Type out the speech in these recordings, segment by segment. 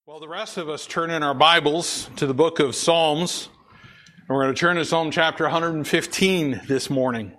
Well, the rest of us turn in our Bibles to the book of Psalms, and we're going to turn to Psalm chapter 115 this morning.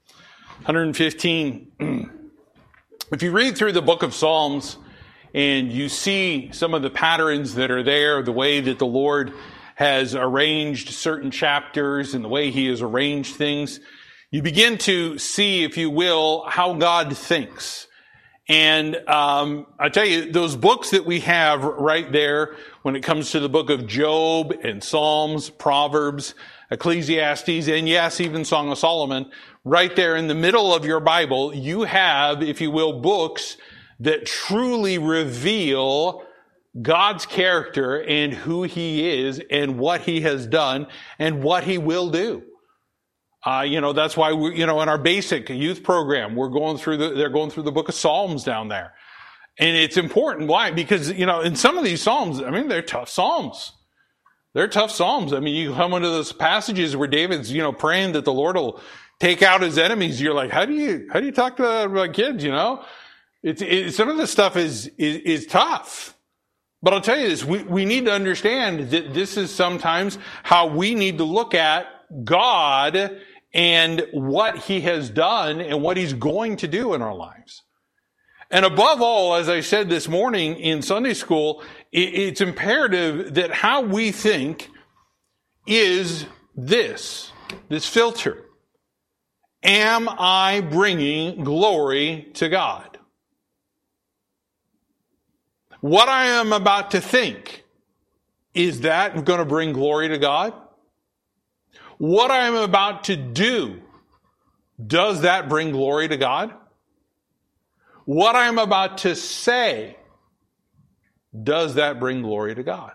115. If you read through the book of Psalms and you see some of the patterns that are there, the way that the Lord has arranged certain chapters and the way He has arranged things, you begin to see, if you will, how God thinks. And I tell you, those books that we have right there when it comes to the book of Job and Psalms, Proverbs, Ecclesiastes, and yes, even Song of Solomon, right there in the middle of your Bible, you have, if you will, books that truly reveal God's character and who He is and what He has done and what He will do. That's why we, in our basic youth program, they're going through the book of Psalms down there. And it's important. Why? Because, in some of these Psalms, they're tough Psalms. They're tough Psalms. You come into those passages where David's, praying that the Lord will take out his enemies. You're like, how do you talk to kids, It's some of the stuff is tough. But I'll tell you this, we need to understand that this is sometimes how we need to look at God and what He has done and what He's going to do in our lives. And above all, as I said this morning in Sunday school, it's imperative that how we think is this filter. Am I bringing glory to God? What I am about to think, is that going to bring glory to God? What I am about to do, does that bring glory to God? What I am about to say, does that bring glory to God?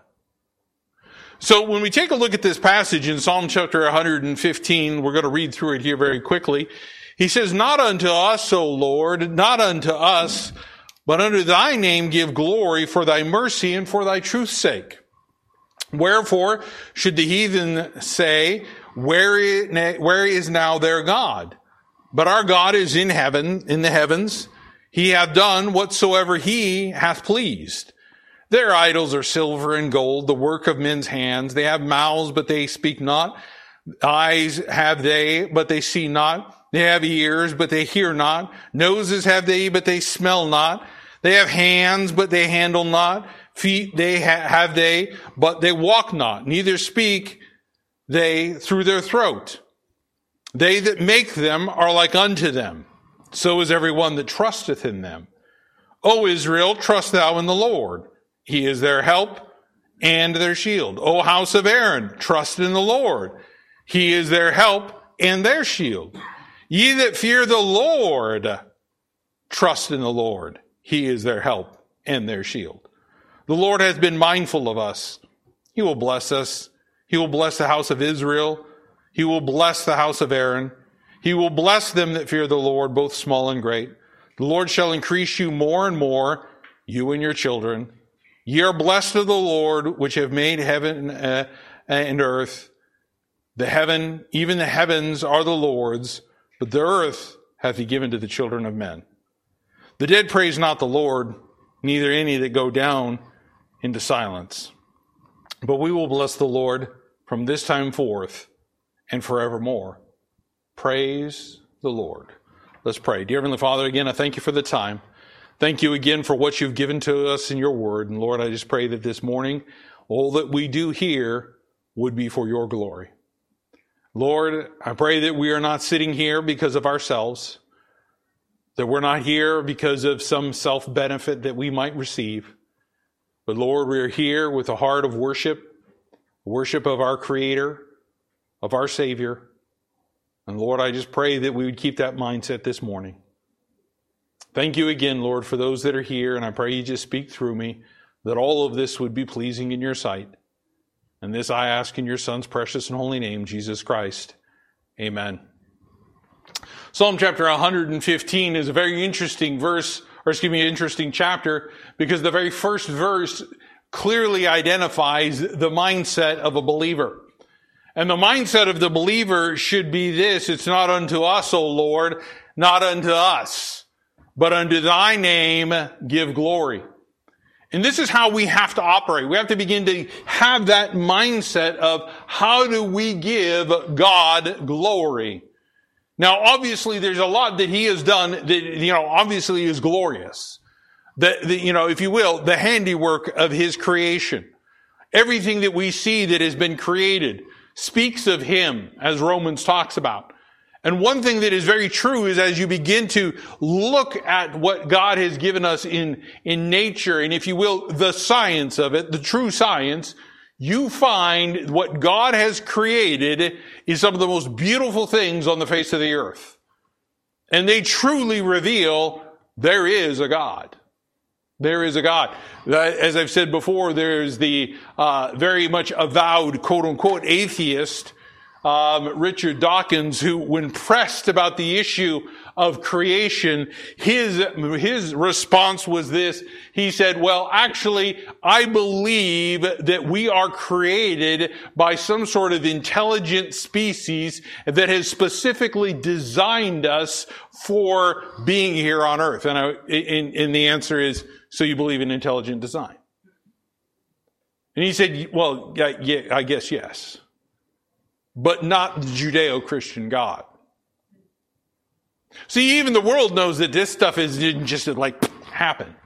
So when we take a look at this passage in Psalm chapter 115, we're going to read through it here very quickly. He says, "Not unto us, O Lord, not unto us, but unto thy name give glory for thy mercy and for thy truth's sake. Wherefore should the heathen say, Where is now their God? But our God is in heaven, in the heavens. He hath done whatsoever He hath pleased. Their idols are silver and gold, the work of men's hands. They have mouths, but they speak not. Eyes have they, but they see not. They have ears, but they hear not. Noses have they, but they smell not. They have hands, but they handle not. Feet they have they, but they walk not. Neither speak they through their throat. They that make them are like unto them. So is every one that trusteth in them. O Israel, trust thou in the Lord. He is their help and their shield. O house of Aaron, trust in the Lord. He is their help and their shield. Ye that fear the Lord, trust in the Lord. He is their help and their shield. The Lord has been mindful of us. He will bless us. He will bless the house of Israel. He will bless the house of Aaron. He will bless them that fear the Lord, both small and great. The Lord shall increase you more and more, you and your children. Ye are blessed of the Lord, which have made heaven and earth. Even the heavens are the Lord's, but the earth hath He given to the children of men. The dead praise not the Lord, neither any that go down into silence. But we will bless the Lord from this time forth and forevermore. Praise the Lord." Let's pray. Dear Heavenly Father, again, I thank You for the time. Thank You again for what You've given to us in Your word. And Lord, I just pray that this morning, all that we do here would be for Your glory. Lord, I pray that we are not sitting here because of ourselves, that we're not here because of some self-benefit that we might receive. But Lord, we are here with a heart of worship of our Creator, of our Savior. And Lord, I just pray that we would keep that mindset this morning. Thank You again, Lord, for those that are here, and I pray You just speak through me, that all of this would be pleasing in Your sight. And this I ask in Your Son's precious and holy name, Jesus Christ. Amen. Psalm chapter 115 is a very interesting interesting chapter, because the very first verse clearly identifies the mindset of a believer. And the mindset of the believer should be this: it's not unto us, O Lord, not unto us, but unto Thy name give glory. And this is how we have to operate. We have to begin to have that mindset of how do we give God glory? Now, obviously, there's a lot that he has done that, obviously is glorious. If you will, the handiwork of his creation. Everything that we see that has been created speaks of him, as Romans talks about. And one thing that is very true is as you begin to look at what God has given us in nature, and if you will, the science of it, the true science, you find what God has created is some of the most beautiful things on the face of the earth. And they truly reveal there is a God. There is a God. As I've said before, there's the very much avowed, quote-unquote, atheist, Richard Dawkins, who, when pressed about the issue of creation, his response was this. He said, well, actually, I believe that we are created by some sort of intelligent species that has specifically designed us for being here on earth. And the answer is, so you believe in intelligent design? And he said, well, yeah, I guess yes. But not the Judeo-Christian God. See, even the world knows that this stuff didn't just happen.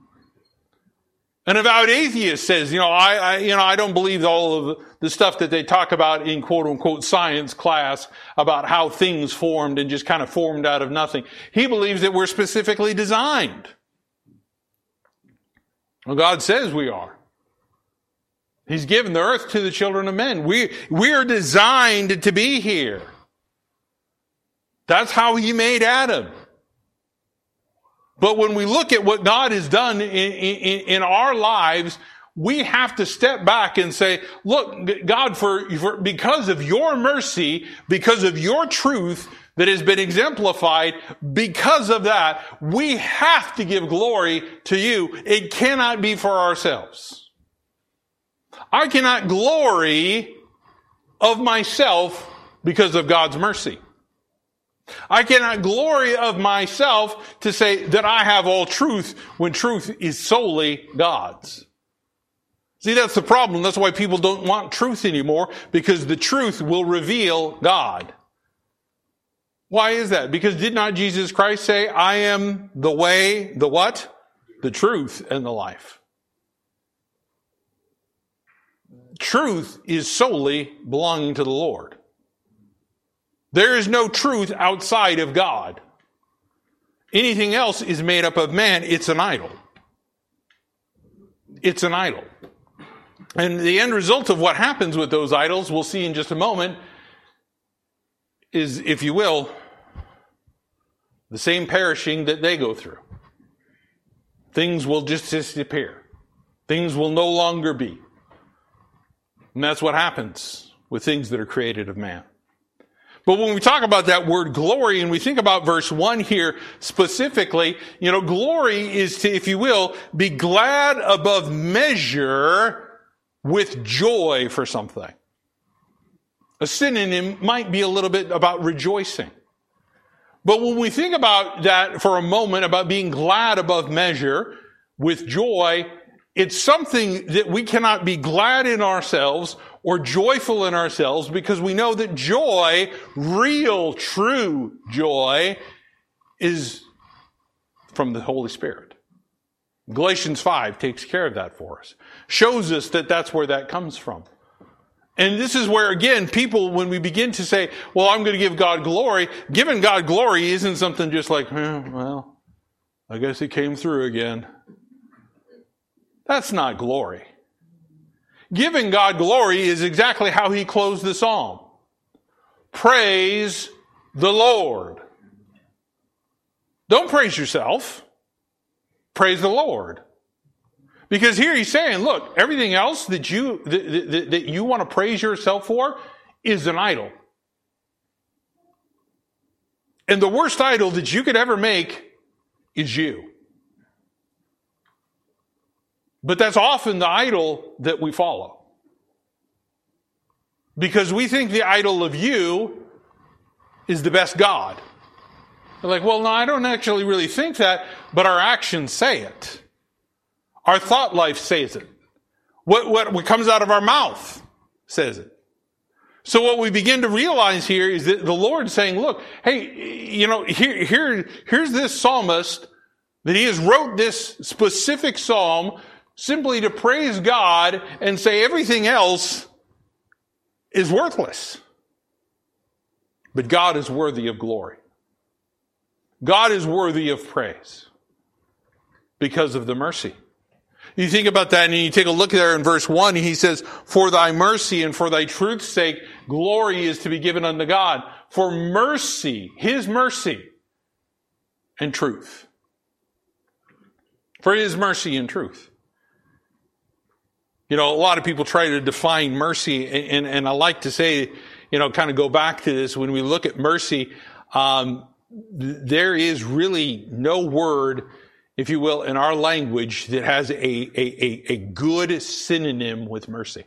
An avowed atheist says, I don't believe all of the stuff that they talk about in quote-unquote science class about how things formed and just kind of formed out of nothing. He believes that we're specifically designed. Well, God says we are. He's given the earth to the children of men. We are designed to be here. That's how he made Adam. But when we look at what God has done in our lives, we have to step back and say, look, God, because of your mercy, because of your truth that has been exemplified, because of that, we have to give glory to you. It cannot be for ourselves. I cannot glory of myself because of God's mercy. I cannot glory of myself to say that I have all truth when truth is solely God's. See, that's the problem. That's why people don't want truth anymore, because the truth will reveal God. Why is that? Because did not Jesus Christ say, I am the way, the what? The truth and the life. Truth is solely belonging to the Lord. There is no truth outside of God. Anything else is made up of man. It's an idol. It's an idol. And the end result of what happens with those idols, we'll see in just a moment, is, if you will, the same perishing that they go through. Things will just disappear. Things will no longer be. And that's what happens with things that are created of man. But when we talk about that word glory, and we think about verse 1 here specifically, glory is to, if you will, be glad above measure with joy for something. A synonym might be a little bit about rejoicing. But when we think about that for a moment, about being glad above measure with joy, it's something that we cannot be glad in ourselves or joyful in ourselves, because we know that joy, real, true joy, is from the Holy Spirit. Galatians 5 takes care of that for us. Shows us that that's where that comes from. And this is where, again, people, when we begin to say, well, I'm going to give God glory, giving God glory isn't something just like, well, I guess he came through again. That's not glory. Giving God glory is exactly how he closed the psalm. Praise the Lord. Don't praise yourself. Praise the Lord. Because here he's saying, look, everything else that you want to praise yourself for is an idol. And the worst idol that you could ever make is you. But that's often the idol that we follow. Because we think the idol of you is the best God. They're like, well, no, I don't actually really think that, but our actions say it. Our thought life says it. What comes out of our mouth says it. So what we begin to realize here is that the Lord's saying, look, hey, here's this psalmist that he has wrote this specific psalm simply to praise God and say everything else is worthless. But God is worthy of glory. God is worthy of praise because of the mercy. You think about that and you take a look there in verse 1, he says, for thy mercy and for thy truth's sake, glory is to be given unto God. For mercy, his mercy and truth. For his mercy and truth. A lot of people try to define mercy, and I like to say, kind of go back to this. When we look at mercy, there is really no word, if you will, in our language that has a good synonym with mercy.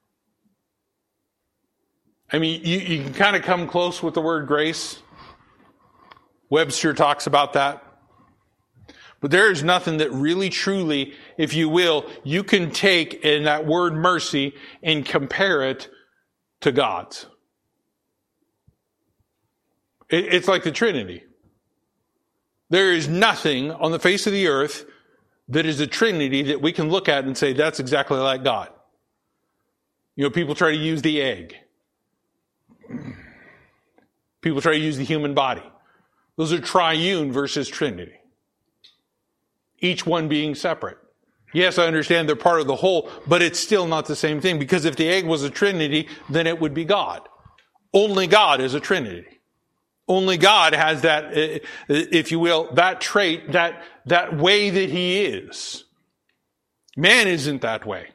I mean, you can kind of come close with the word grace. Webster talks about that. But there is nothing that really truly, if you will, you can take in that word mercy and compare it to God's. It's like the Trinity. There is nothing on the face of the earth that is a Trinity that we can look at and say, that's exactly like God. People try to use the egg. People try to use the human body. Those are triune versus Trinity. Each one being separate. Yes, I understand they're part of the whole, but it's still not the same thing, because if the egg was a Trinity, then it would be God. Only God is a Trinity. Only God has that, if you will, that trait, that way that he is. Man isn't that way.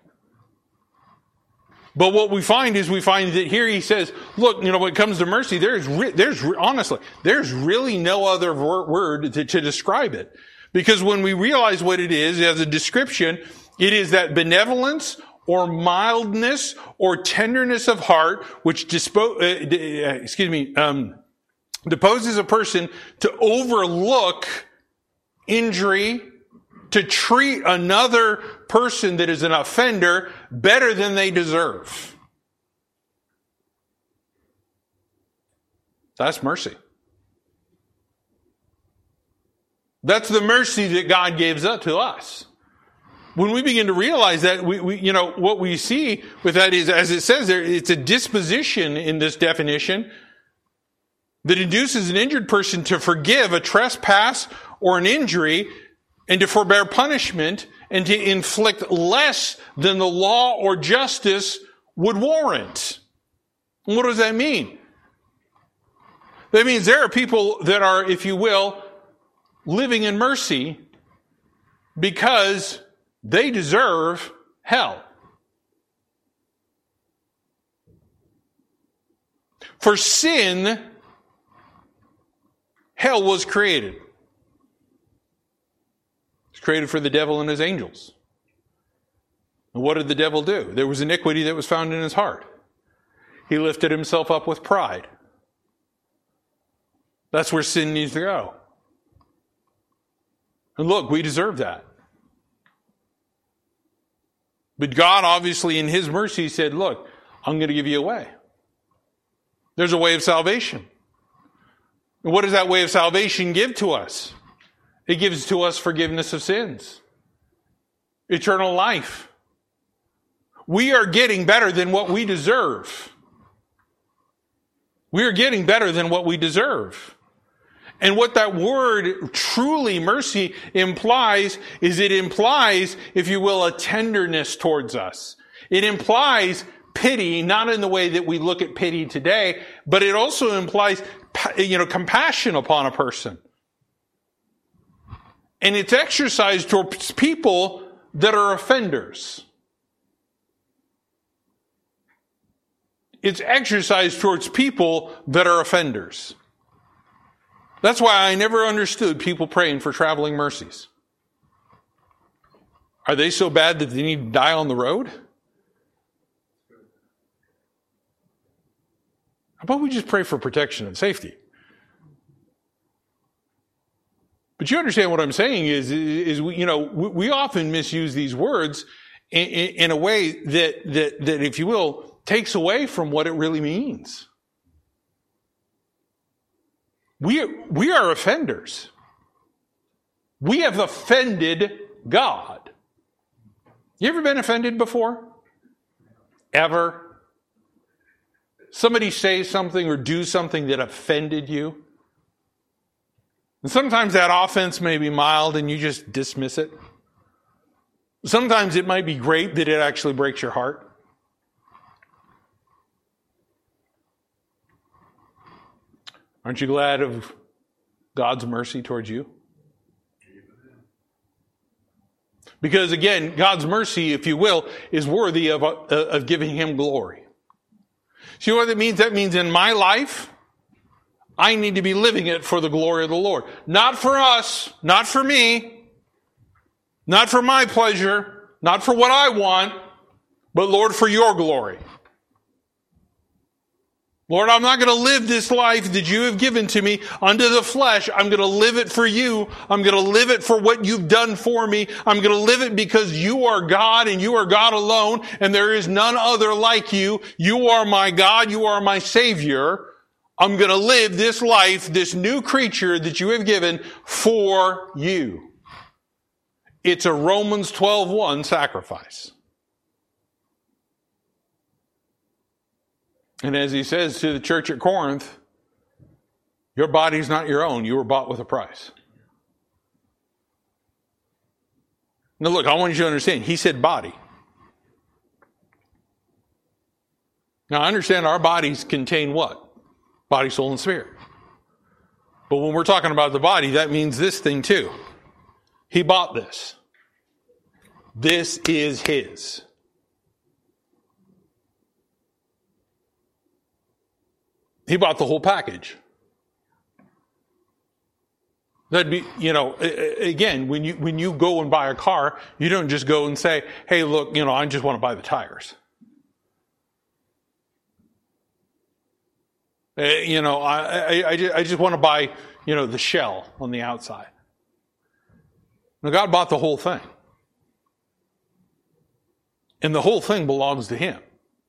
But what we find that here he says, look, when it comes to mercy, there's really no other word to describe it. Because when we realize what it is, as a description, it is that benevolence or mildness or tenderness of heart, which disposes a person to overlook injury, to treat another person that is an offender better than they deserve. That's mercy. That's the mercy that God gives up to us. When we begin to realize that, we what we see with that is, as it says there, it's a disposition in this definition that induces an injured person to forgive a trespass or an injury and to forbear punishment and to inflict less than the law or justice would warrant. And what does that mean? That means there are people that are, if you will, living in mercy because they deserve hell. For sin, hell was created. It's created for the devil and his angels. And what did the devil do? There was iniquity that was found in his heart. He lifted himself up with pride. That's where sin needs to go. And look, we deserve that. But God, obviously, in his mercy, said, look, I'm going to give you a way. There's a way of salvation. And what does that way of salvation give to us? It gives to us forgiveness of sins. Eternal life. We are getting better than what we deserve. We are getting better than what we deserve. And what that word, truly mercy, implies is it implies, if you will, a tenderness towards us. It implies pity, not in the way that we look at pity today, but it also implies, compassion upon a person. And it's exercised towards people that are offenders. It's exercised towards people that are offenders. That's why I never understood people praying for traveling mercies. Are they so bad that they need to die on the road? How about we just pray for protection and safety? But you understand what I'm saying is we often misuse these words in a way that, if you will, takes away from what it really means. We are offenders. We have offended God. You ever been offended before? Ever? Somebody say something or do something that offended you? And sometimes that offense may be mild and you just dismiss it. Sometimes it might be great that it actually breaks your heart. Aren't you glad of God's mercy towards you? Because again, God's mercy, if you will, is worthy of giving Him glory. See what that means? That means in my life, I need to be living it for the glory of the Lord. Not for us, not for me, not for my pleasure, not for what I want, but Lord, for your glory. Lord, I'm not going to live this life that you have given to me unto the flesh. I'm going to live it for you. I'm going to live it for what you've done for me. I'm going to live it because you are God and you are God alone, and there is none other like you. You are my God. You are my Savior. I'm going to live this life, this new creature that you have given for you. It's a Romans 12:1 sacrifice. And as he says to the church at Corinth, your body's not your own. You were bought with a price. Now look, I want you to understand, he said body. Now I understand our bodies contain what? Body, soul, and spirit. But when we're talking about the body, that means this thing too. He bought this. This is his. He bought the whole package. That'd be, again, when you go and buy a car, you don't just go and say, hey, look, I just want to buy the tires. I just want to buy, the shell on the outside. Now, God bought the whole thing. And the whole thing belongs to Him.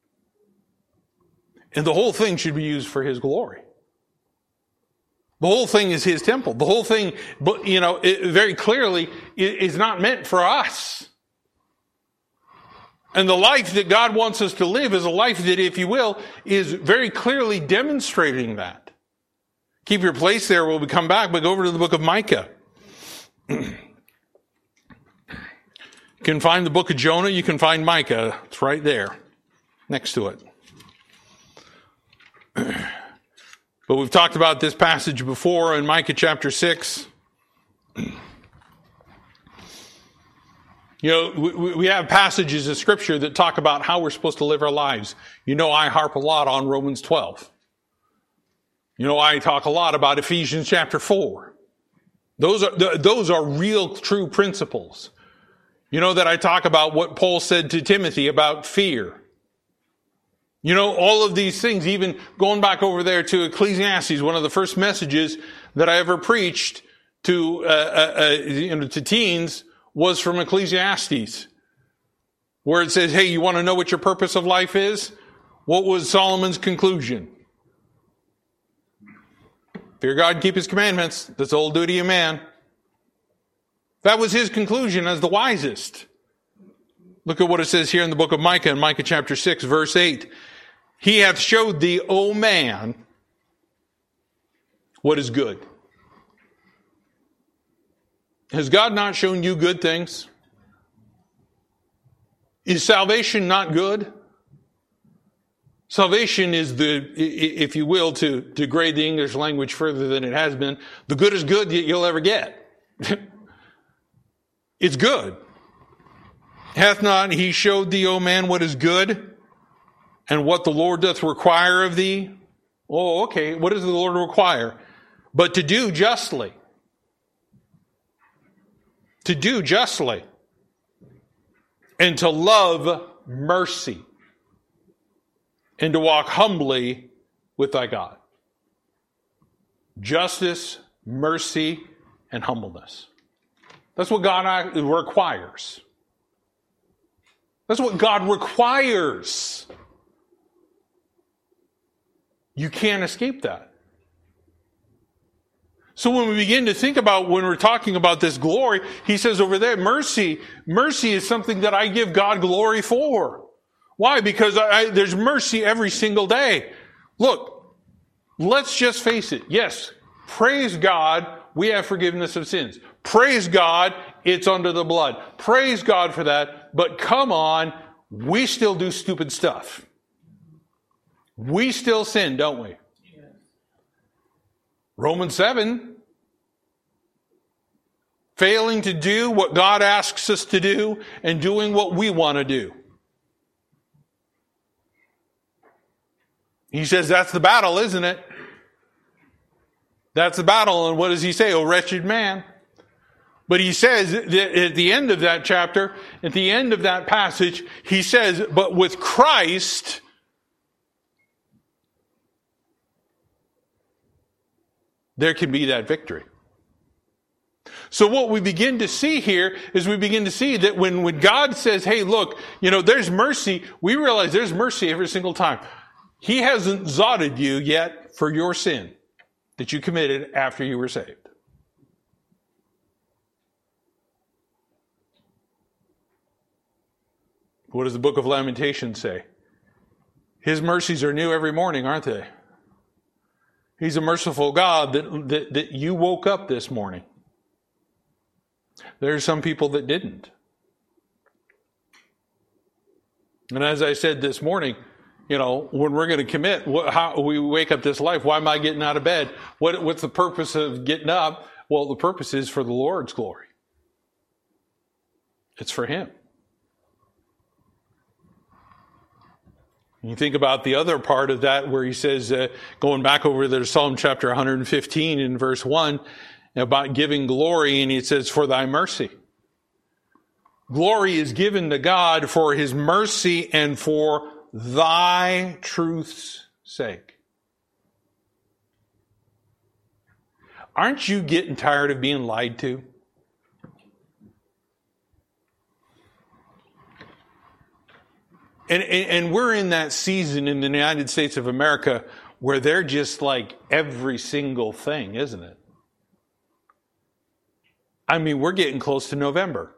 And the whole thing should be used for His glory. The whole thing is His temple. The whole thing, very clearly is not meant for us. And the life that God wants us to live is a life that, if you will, is very clearly demonstrating that. Keep your place there. We'll come back, but go over to the book of Micah. You can find the book of Jonah. You can find Micah. It's right there next to it. But we've talked about this passage before in Micah chapter 6. We have passages of Scripture that talk about how we're supposed to live our lives. I harp a lot on Romans 12. I talk a lot about Ephesians chapter 4. Those are real, true principles. That I talk about what Paul said to Timothy about fear. All of these things, even going back over there to Ecclesiastes, one of the first messages that I ever preached to teens was from Ecclesiastes, where it says, hey, you want to know what your purpose of life is? What was Solomon's conclusion? Fear God and keep His commandments. That's the whole duty of man. That was his conclusion as the wisest. Look at what it says here in the book of Micah, in Micah chapter 6, verse 8. He hath showed thee, O man, what is good. Has God not shown you good things? Is salvation not good? Salvation is if you will, to degrade the English language further than it has been, the goodest good that you'll ever get. It's good. Hath not He showed thee, O man, what is good, and what the Lord doth require of thee? Oh, okay. What does the Lord require? But to do justly. To do justly. And to love mercy. And to walk humbly with thy God. Justice, mercy, and humbleness. That's what God requires. That's what God requires. You can't escape that. So when we begin to think about, when we're talking about this glory, he says over there, mercy is something that I give God glory for. Why? Because there's mercy every single day. Look, let's just face it. Yes, praise God, we have forgiveness of sins. Praise God, it's under the blood. Praise God for that. But come on, we still do stupid stuff. We still sin, don't we? Romans 7, failing to do what God asks us to do and doing what we want to do. He says that's the battle, isn't it? That's the battle. And what does he say? Oh, wretched man. But he says that at the end of that chapter, at the end of that passage, he says, but with Christ, there can be that victory. So what we begin to see here is we begin to see that when God says, hey, look, there's mercy, we realize there's mercy every single time. He hasn't zotted you yet for your sin that you committed after you were saved. What does the book of Lamentations say? His mercies are new every morning, aren't they? He's a merciful God that you woke up this morning. There's some people that didn't. And as I said this morning, when we're going to commit, how we wake up this life, why am I getting out of bed? What's the purpose of getting up? Well, the purpose is for the Lord's glory. It's for Him. You think about the other part of that where he says, going back over there to Psalm chapter 115 in verse 1, about giving glory, and he says, for thy mercy. Glory is given to God for His mercy and for thy truth's sake. Aren't you getting tired of being lied to? And we're in that season in the United States of America where they're just like every single thing, isn't it? I mean, we're getting close to November.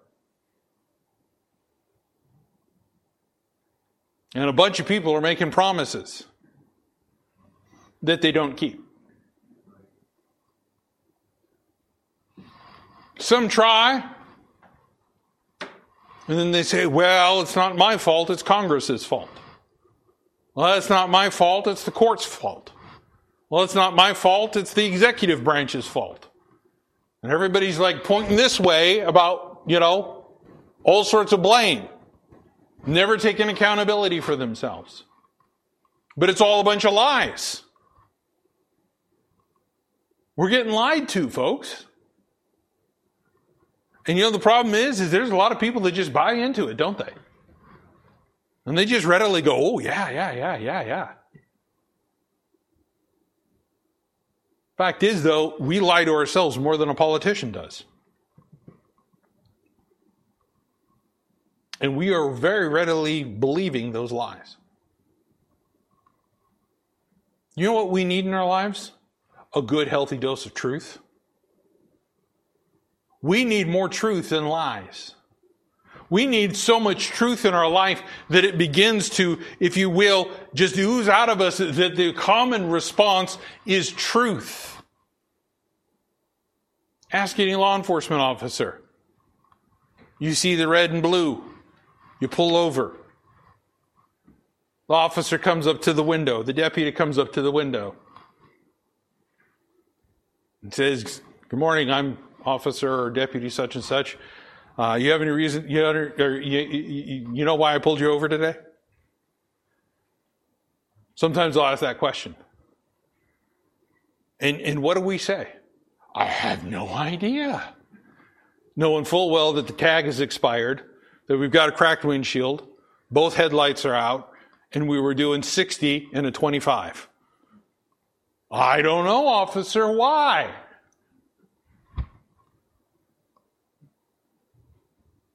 And a bunch of people are making promises that they don't keep. Some try. And then they say, well, it's not my fault, it's Congress's fault. Well, it's not my fault, it's the court's fault. Well, it's not my fault, it's the executive branch's fault. And everybody's like pointing this way about, all sorts of blame. Never taking accountability for themselves. But it's all a bunch of lies. We're getting lied to, folks. And the problem is there's a lot of people that just buy into it, don't they? And they just readily go, oh, yeah. Fact is, though, we lie to ourselves more than a politician does. And we are very readily believing those lies. You know what we need in our lives? A good, healthy dose of truth. We need more truth than lies. We need so much truth in our life that it begins to, if you will, just ooze out of us, that the common response is truth. Ask any law enforcement officer. You see the red and blue. You pull over. The officer comes up to the window. The deputy comes up to the window and says, good morning, I'm officer or deputy such and such. You have any reason, you know why I pulled you over today? Sometimes I'll ask that question. And what do we say? I have no idea. Knowing full well that the tag has expired, that we've got a cracked windshield, both headlights are out, and we were doing 60 in a 25. I don't know, officer, why?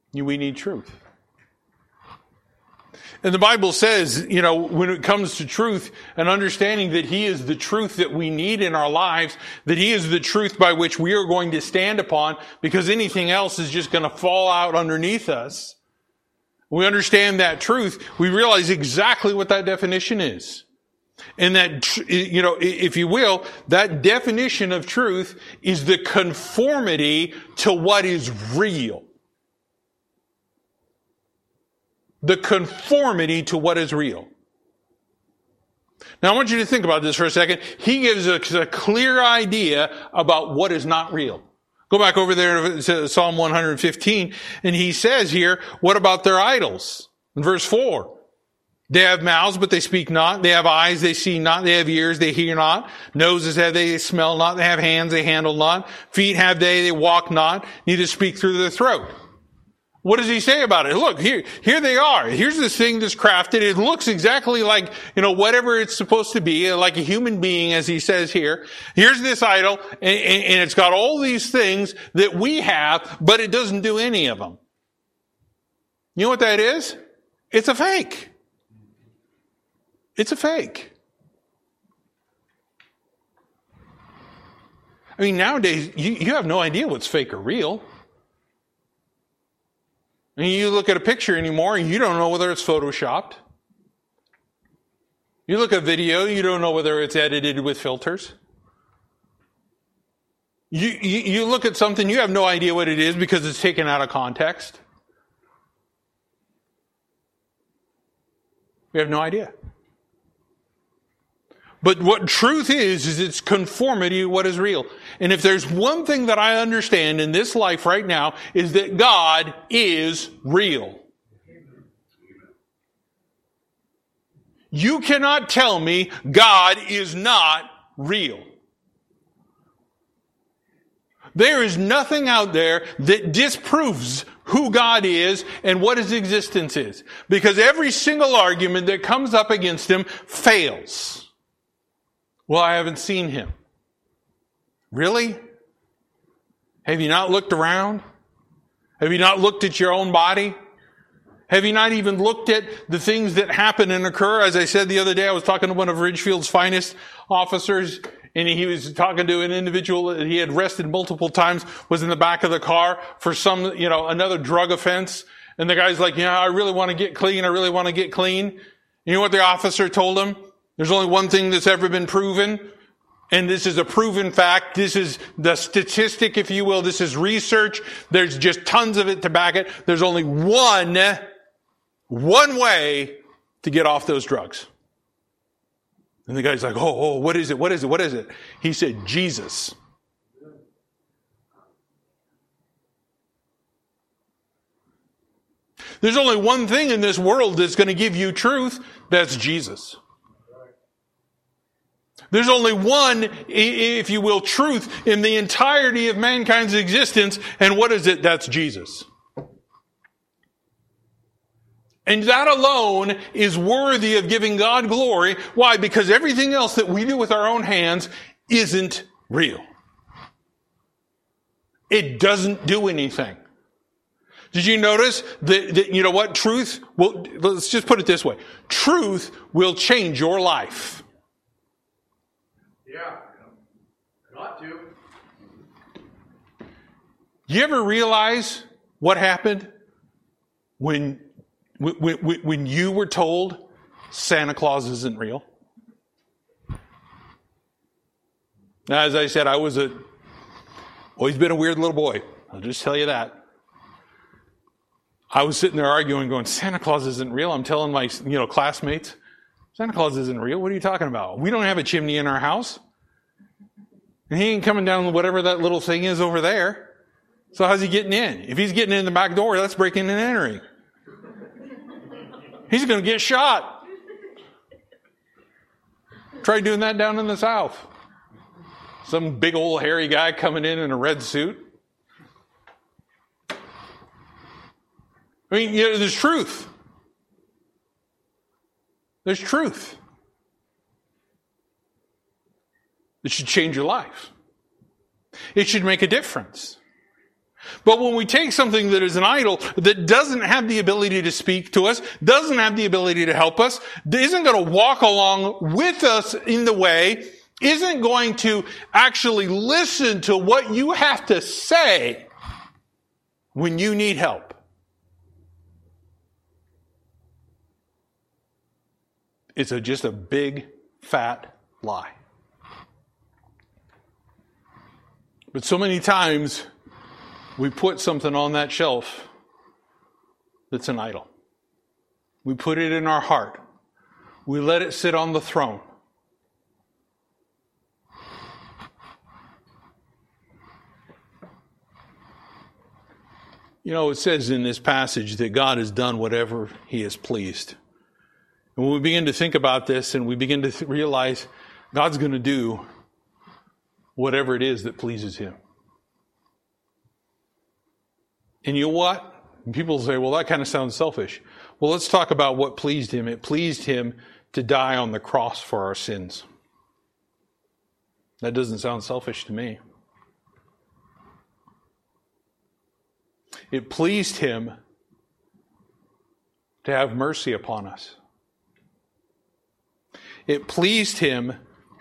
We need truth. And the Bible says, when it comes to truth and understanding that He is the truth that we need in our lives, that He is the truth by which we are going to stand upon, because anything else is just going to fall out underneath us. We understand that truth. We realize exactly what that definition is. And that, if you will, that definition of truth is the conformity to what is real. The conformity to what is real. Now I want you to think about this for a second. He gives us a clear idea about what is not real. Go back over there to Psalm 115, and he says here, what about their idols? In verse 4, they have mouths, but they speak not. They have eyes, they see not. They have ears, they hear not. Noses have they smell not. They have hands, they handle not. Feet have they walk not. Neither speak through their throat. What does he say about it? Look, here they are. Here's this thing that's crafted. It looks exactly like, whatever it's supposed to be, like a human being, as he says here. Here's this idol, and it's got all these things that we have, but it doesn't do any of them. You know what that is? It's a fake. It's a fake. I mean, nowadays, you have no idea what's fake or real. And you look at a picture anymore, and you don't know whether it's photoshopped. You look at video, you don't know whether it's edited with filters. You look at something, you have no idea what it is because it's taken out of context. We have no idea. But what truth is it's conformity to what is real. And if there's one thing that I understand in this life right now, is that God is real. You cannot tell me God is not real. There is nothing out there that disproves who God is and what His existence is. Because every single argument that comes up against Him fails. Well, I haven't seen Him. Really? Have you not looked around? Have you not looked at your own body? Have you not even looked at the things that happen and occur? As I said the other day, I was talking to one of Ridgefield's finest officers, and he was talking to an individual that he had arrested multiple times, was in the back of the car for some, another drug offense. And the guy's like, I really want to get clean. I really want to get clean. You know what the officer told him? There's only one thing that's ever been proven, and this is a proven fact. This is the statistic, if you will. This is research. There's just tons of it to back it. There's only one way to get off those drugs. And the guy's like, oh, what is it? What is it? What is it? He said, Jesus. There's only one thing in this world that's going to give you truth. That's Jesus. There's only one, if you will, truth in the entirety of mankind's existence. And what is it? That's Jesus. And that alone is worthy of giving God glory. Why? Because everything else that we do with our own hands isn't real. It doesn't do anything. Did you notice that truth will, let's just put it this way. Truth will change your life. Yeah, got to. You ever realize what happened when you were told Santa Claus isn't real? Now, as I said, I was always been a weird little boy. I'll just tell you that. I was sitting there arguing, going, Santa Claus isn't real. I'm telling my, classmates, Santa Claus isn't real. What are you talking about? We don't have a chimney in our house. And he ain't coming down whatever that little thing is over there. So how's he getting in? If he's getting in the back door, that's breaking and entering. He's going to get shot. Try doing that down in the South. Some big old hairy guy coming in a red suit. I mean, there's truth. There's truth. It should change your life. It should make a difference. But when we take something that is an idol, that doesn't have the ability to speak to us, doesn't have the ability to help us, isn't going to walk along with us in the way, isn't going to actually listen to what you have to say when you need help, it's just a big, fat lie. But so many times, we put something on that shelf that's an idol. We put it in our heart. We let it sit on the throne. You know, it says in this passage that God has done whatever He is pleased. And when we begin to think about this and we begin to realize God's going to do whatever it is that pleases Him. And you know what? People say, well, that kind of sounds selfish. Well, let's talk about what pleased Him. It pleased Him to die on the cross for our sins. That doesn't sound selfish to me. It pleased Him to have mercy upon us. It pleased Him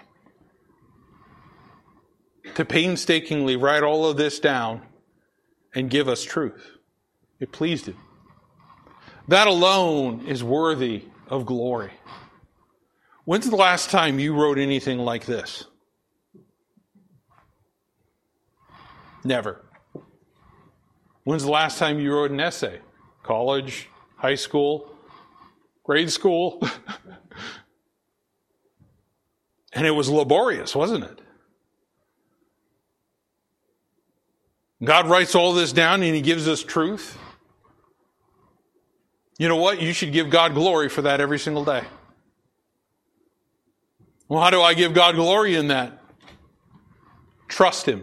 to painstakingly write all of this down and give us truth. It pleased Him. That alone is worthy of glory. When's the last time you wrote anything like this? Never. When's the last time you wrote an essay? College, high school, grade school? And it was laborious, wasn't it? God writes all this down and He gives us truth. You know what? You should give God glory for that every single day. Well, how do I give God glory in that? Trust Him.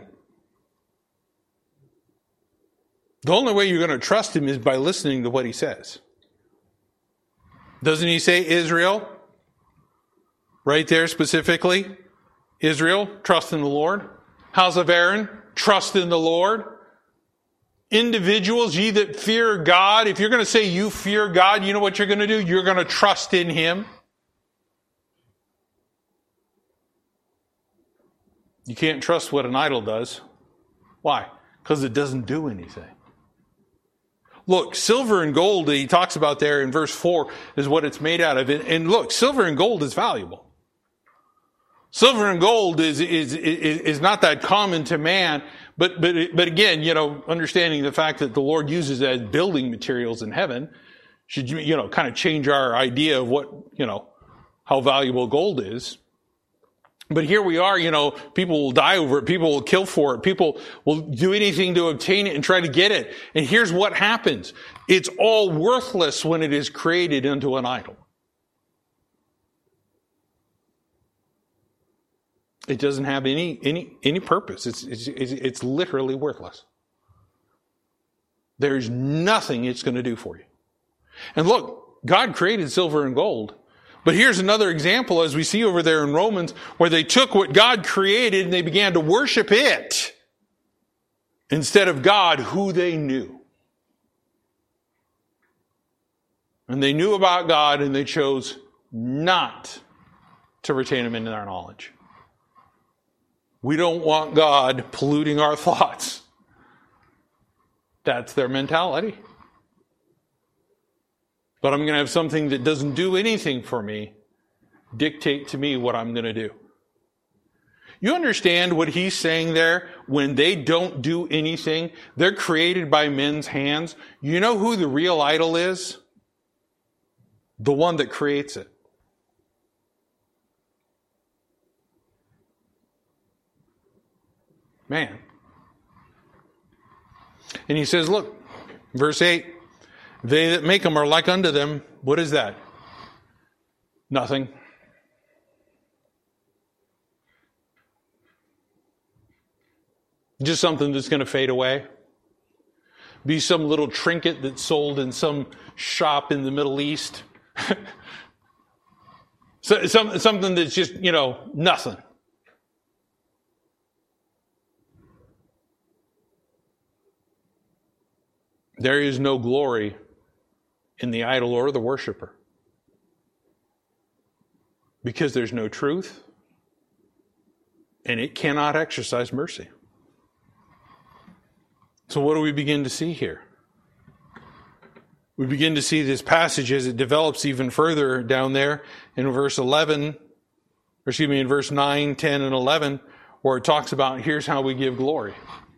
The only way you're going to trust Him is by listening to what He says. Doesn't He say Israel? Right there specifically. Israel, trust in the Lord. House of Aaron, trust in the Lord. Individuals, ye that fear God. If you're going to say you fear God, you know what you're going to do? You're going to trust in Him. You can't trust what an idol does. Why? Because it doesn't do anything. Look, silver and gold, he talks about there in verse 4, is what it's made out of. And look, silver and gold is valuable. Silver and gold is not that common to man, but again, you know, understanding the fact that the Lord uses it as building materials in heaven should, you know, kind of change our idea of what, you know, how valuable gold is. But here we are, you know, people will die over it, people will kill for it, people will do anything to obtain it and try to get it. And here's what happens. It's all worthless when it is created into an idol. It doesn't have any purpose. It's literally worthless. There's nothing it's going to do for you. And look, God created silver and gold. But here's another example, as we see over there in Romans, where they took what God created and they began to worship it instead of God, who they knew. And they knew about God and they chose not to retain Him in their knowledge. We don't want God polluting our thoughts. That's their mentality. But I'm going to have something that doesn't do anything for me dictate to me what I'm going to do. You understand what he's saying there? When they don't do anything, they're created by men's hands. You know who the real idol is? The one that creates it. Man. And he says, look, verse 8, they that make them are like unto them. What is that? Nothing. Just something that's going to fade away. Be some little trinket that's sold in some shop in the Middle East. Something that's just, you know, nothing. there is no glory in the idol or the worshiper. Because there's no truth, and it cannot exercise mercy. So what do we begin to see here? We begin to see this passage as it develops even further down there in verse 11, in verse 9, 10, and 11, where it talks about here's how we give glory.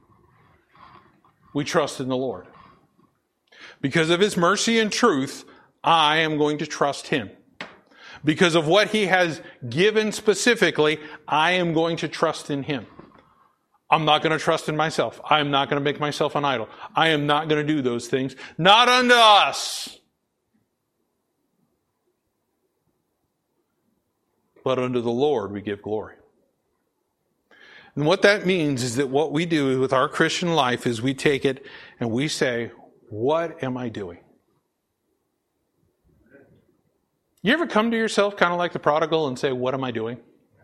We trust in the Lord. Because of His mercy and truth, I am going to trust Him. Because of what He has given specifically, I am going to trust in Him. I'm not going to trust in myself. I am not going to make myself an idol. I am not going to do those things. Not unto us, but unto the Lord we give glory. And what that means is that what we do with our Christian life is we take it and we say, what am I doing? You ever come to yourself kind of like the prodigal and say, what am I doing?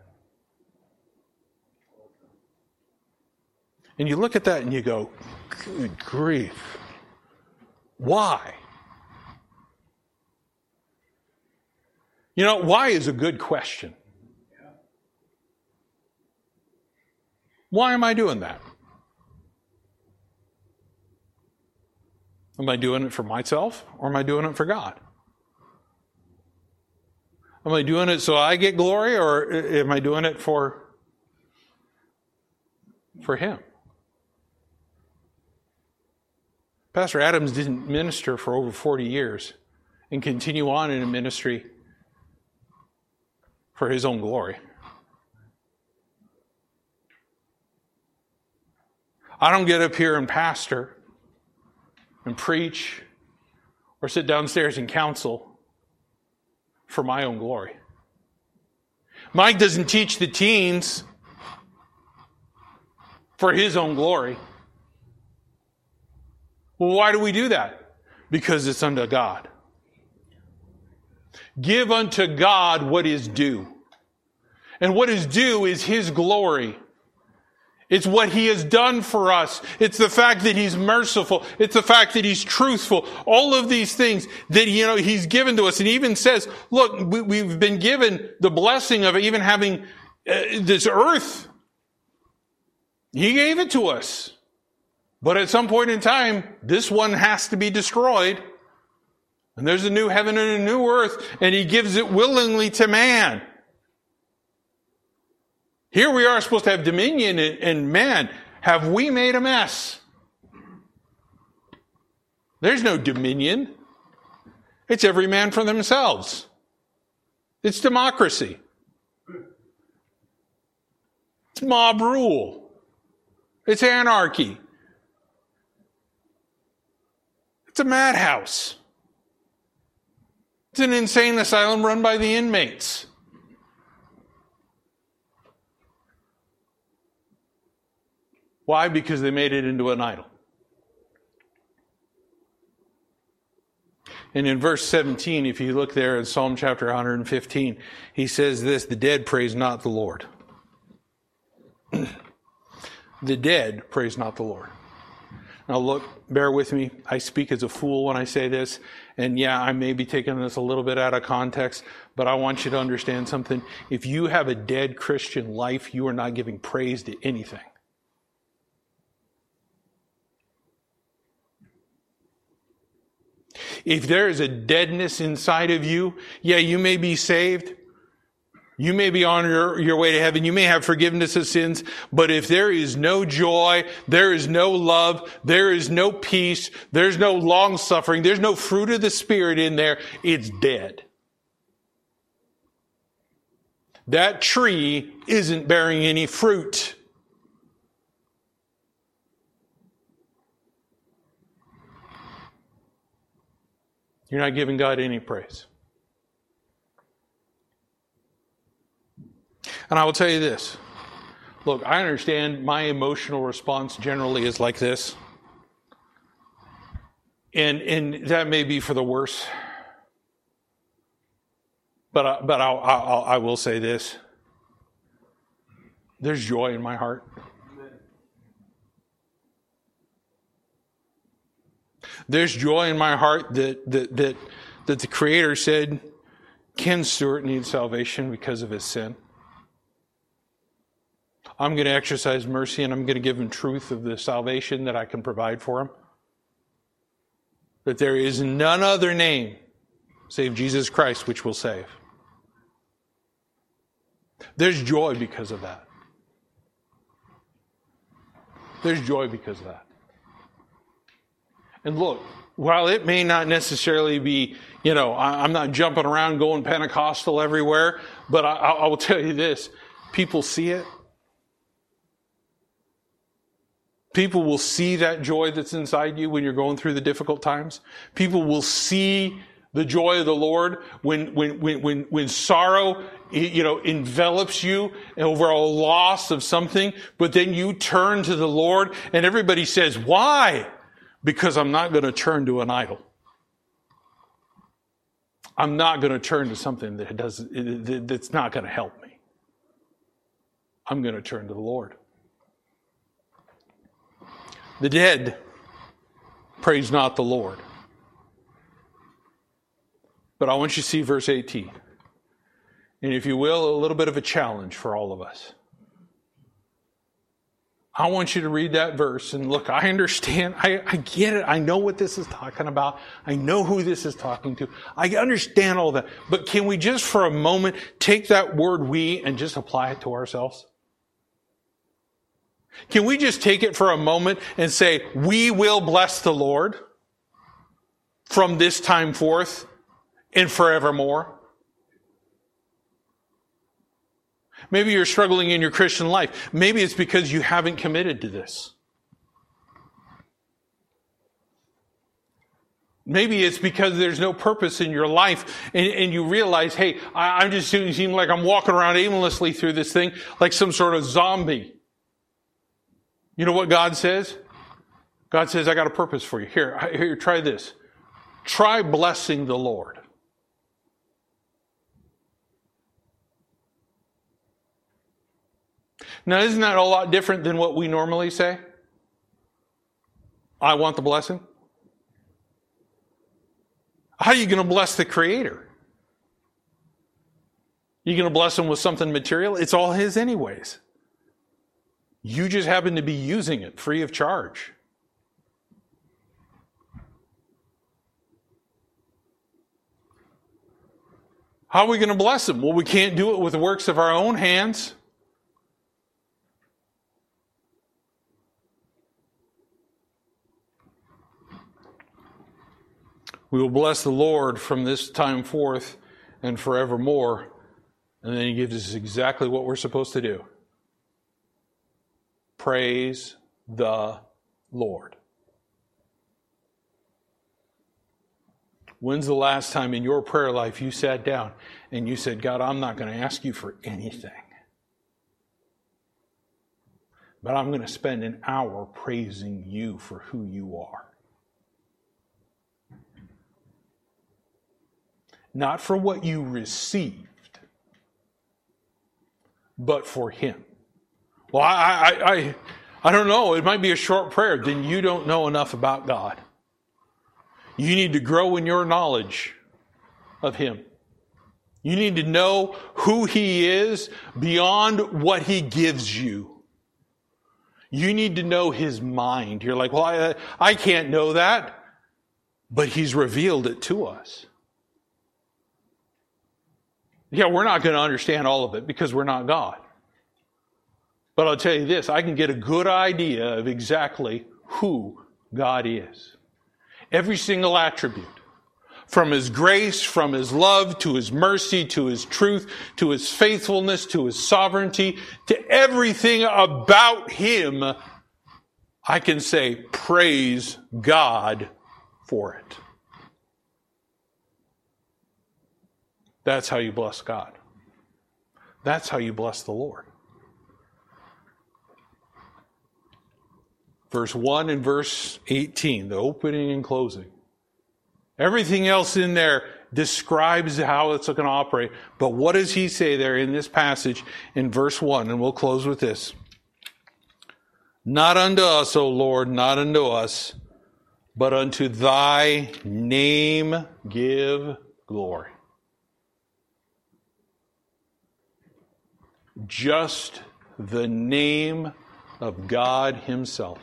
And you look at that and you go, good grief. Why? You know, why is a good question. Why am I doing that? Am I doing it for myself or am I doing it for God? Am I doing it so I get glory or am I doing it for Him? Pastor Adams didn't minister for over 40 years and continue on in a ministry for his own glory. I don't get up here and pastor and preach or sit downstairs and counsel for my own glory. Mike doesn't teach the teens for his own glory. Well, why do we do that? Because it's unto God. Give unto God what is due. And what is due is His glory. It's what He has done for us. It's the fact that He's merciful. It's the fact that He's truthful. All of these things that, He's given to us. And He even says, look, we've been given the blessing of even having this earth. He gave it to us. But at some point in time, this one has to be destroyed. And there's a new heaven and a new earth, and He gives it willingly to man. Here we are supposed to have dominion, and man, have we made a mess. There's no dominion. It's every man for themselves. It's democracy. It's mob rule. It's anarchy. It's a madhouse. It's an insane asylum run by the inmates. Why? Because they made it into an idol. And in verse 17, if you look there in Psalm chapter 115, he says this, the dead praise not the Lord. The dead praise not the Lord. Now look, bear with me. I speak as a fool when I say this. And yeah, I may be taking this a little bit out of context, but I want you to understand something. If you have a dead Christian life, you are not giving praise to anything. If there is a deadness inside of you, yeah, you may be saved. You may be on your way to heaven. You may have forgiveness of sins. But if there is no joy, there is no love, there is no peace, there's no long suffering, there's no fruit of the Spirit in there, it's dead. That tree isn't bearing any fruit. You're not giving God any praise. And I will tell you this. Look, I understand my emotional response generally is like this. And that may be for the worse. But I will say this. There's joy in my heart. There's joy in my heart that the Creator said, Ken Stewart needs salvation because of his sin. I'm going to exercise mercy and I'm going to give him truth of the salvation that I can provide for him. That there is none other name save Jesus Christ which will save. There's joy because of that. There's joy because of that. And look, while it may not necessarily be, I'm not jumping around going Pentecostal everywhere, but I will tell you this, people see it. People will see that joy that's inside you when you're going through the difficult times. People will see the joy of the Lord when sorrow, envelops you over a loss of something, but then you turn to the Lord and everybody says, why? Because I'm not going to turn to an idol. I'm not going to turn to something that's not going to help me. I'm going to turn to the Lord. The dead praise not the Lord. But I want you to see verse 18. And if you will, a little bit of a challenge for all of us. I want you to read that verse and look, I understand, I get it, I know what this is talking about, I know who this is talking to, I understand all that, but can we just for a moment take that word we and just apply it to ourselves? Can we just take it for a moment and say, we will bless the Lord from this time forth and forevermore? Maybe you're struggling in your Christian life. Maybe it's because you haven't committed to this. Maybe it's because there's no purpose in your life and you realize, hey, I'm just seem like I'm walking around aimlessly through this thing like some sort of zombie. You know what God says? God says, I got a purpose for you. Here, try this. Try blessing the Lord. Now, isn't that a lot different than what we normally say? I want the blessing. How are you going to bless the Creator? You going to bless Him with something material? It's all His anyways. You just happen to be using it free of charge. How are we going to bless Him? Well, we can't do it with the works of our own hands. We will bless the Lord from this time forth and forevermore. And then He gives us exactly what we're supposed to do. Praise the Lord. When's the last time in your prayer life you sat down and you said, God, I'm not going to ask you for anything, but I'm going to spend an hour praising you for who you are. Not for what you received, but for Him. Well, I don't know. It might be a short prayer. Then you don't know enough about God. You need to grow in your knowledge of Him. You need to know who He is beyond what He gives you. You need to know His mind. You're like, well, I can't know that. But He's revealed it to us. Yeah, we're not going to understand all of it because we're not God. But I'll tell you this, I can get a good idea of exactly who God is. Every single attribute. From His grace, from His love, to His mercy, to His truth, to His faithfulness, to His sovereignty, to everything about Him, I can say, praise God for it. That's how you bless God. That's how you bless the Lord. Verse 1 and verse 18, the opening and closing. Everything else in there describes how it's going to operate. But what does he say there in this passage in verse 1? And we'll close with this. Not unto us, O Lord, not unto us, but unto thy name give glory. Just the name of God himself.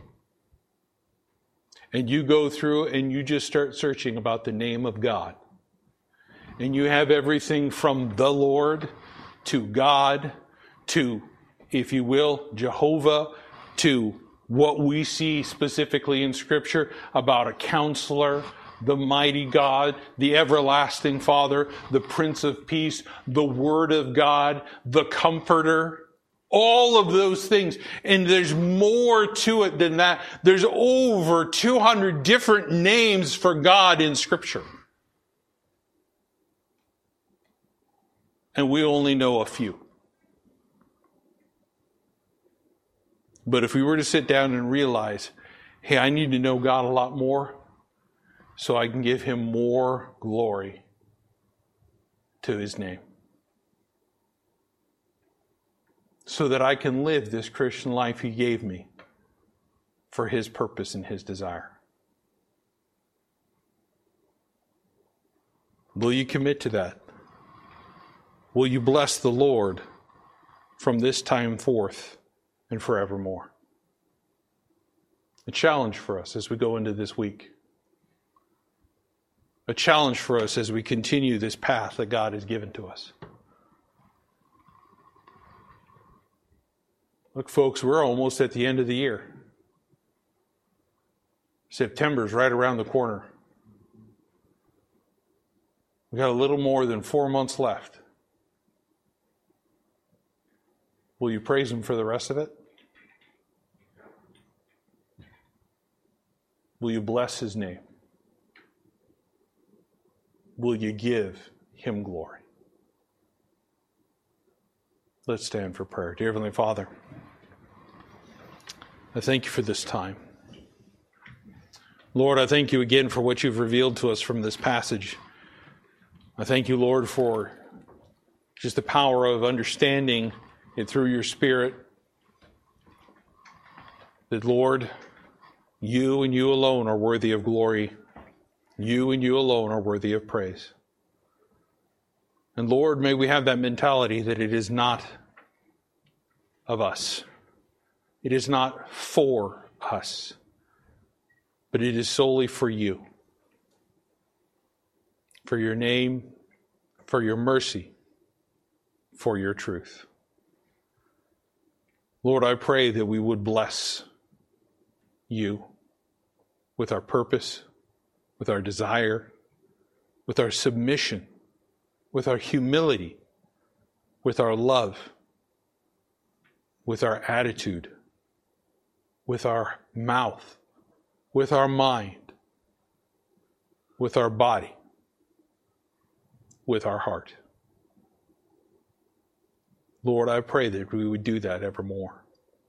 And you go through and you just start searching about the name of God. And you have everything from the Lord to God to, if you will, Jehovah, to what we see specifically in Scripture about a counselor, the mighty God, the everlasting Father, the Prince of Peace, the Word of God, the Comforter. All of those things. And there's more to it than that. There's over 200 different names for God in Scripture. And we only know a few. But if we were to sit down and realize, hey, I need to know God a lot more so I can give him more glory to his name. So that I can live this Christian life he gave me for his purpose and his desire. Will you commit to that? Will you bless the Lord from this time forth and forevermore? A challenge for us as we go into this week. A challenge for us as we continue this path that God has given to us. Look, folks, we're almost at the end of the year. September's right around the corner. We've got a little more than 4 months left. Will you praise him for the rest of it? Will you bless his name? Will you give him glory? Let's stand for prayer. Dear Heavenly Father, I thank you for this time. Lord, I thank you again for what you've revealed to us from this passage. I thank you, Lord, for just the power of understanding it through your Spirit. That, Lord, you and you alone are worthy of glory. You and you alone are worthy of praise. And Lord, may we have that mentality that it is not of us. It is not for us, but it is solely for you. For your name, for your mercy, for your truth. Lord, I pray that we would bless you with our purpose, with our desire, with our submission, with our humility, with our love, with our attitude, with our mouth, with our mind, with our body, with our heart. Lord, I pray that we would do that evermore.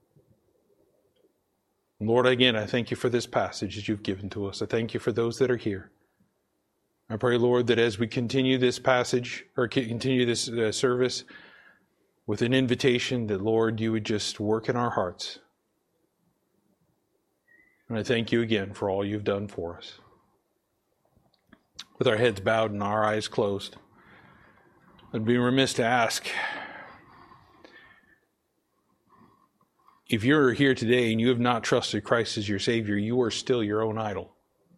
Lord, again, I thank you for this passage that you've given to us. I thank you for those that are here. I pray, Lord, that as we continue this passage, or continue this service with an invitation, that, Lord, you would just work in our hearts. And I thank you again for all you've done for us. With our heads bowed and our eyes closed, I'd be remiss to ask, if you're here today and you have not trusted Christ as your Savior, you are still your own idol.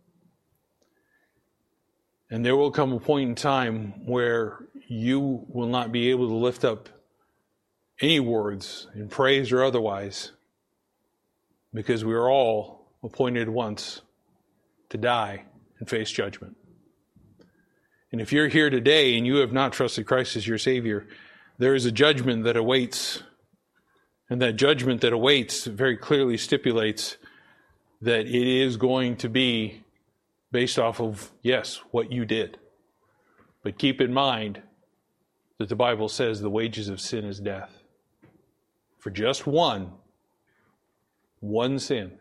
And there will come a point in time where you will not be able to lift up any words in praise or otherwise, because we are all appointed once to die and face judgment. And if you're here today and you have not trusted Christ as your Savior, there is a judgment that awaits. And that judgment that awaits very clearly stipulates that it is going to be based off of, yes, what you did. But keep in mind that the Bible says the wages of sin is death. For just one sin,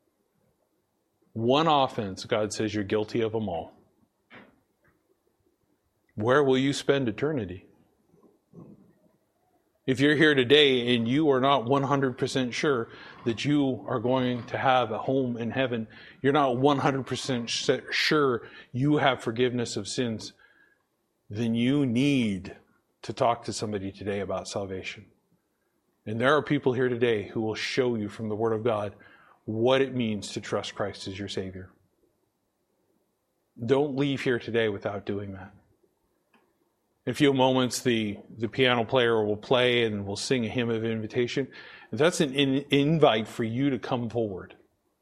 one offense, God says you're guilty of them all. Where will you spend eternity? If you're here today and you are not 100% sure that you are going to have a home in heaven, you're not 100% sure you have forgiveness of sins, then you need to talk to somebody today about salvation. And there are people here today who will show you from the Word of God what it means to trust Christ as your Savior. Don't leave here today without doing that. In a few moments, the piano player will play and will sing a hymn of invitation. That's an invite for you to come forward.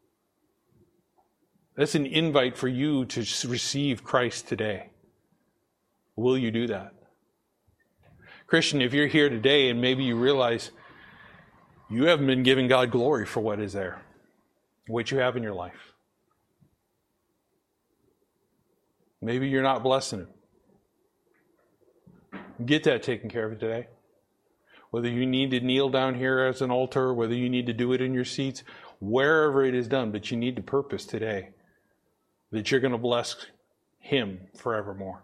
That's an invite for you to receive Christ today. Will you do that? Christian, if you're here today and maybe you realize you haven't been giving God glory for what is there, what you have in your life. Maybe you're not blessing Him. Get that taken care of today. Whether you need to kneel down here as an altar, whether you need to do it in your seats, wherever it is done, but you need to purpose today that you're going to bless Him forevermore.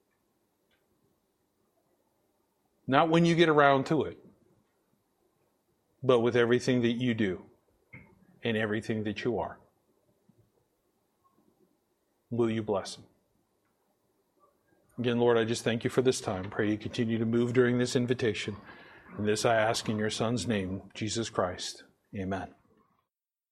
Not when you get around to it, but with everything that you do and everything that you are. Will you bless Him? Again, Lord, I just thank you for this time. Pray you continue to move during this invitation. And this I ask in your Son's name, Jesus Christ. Amen.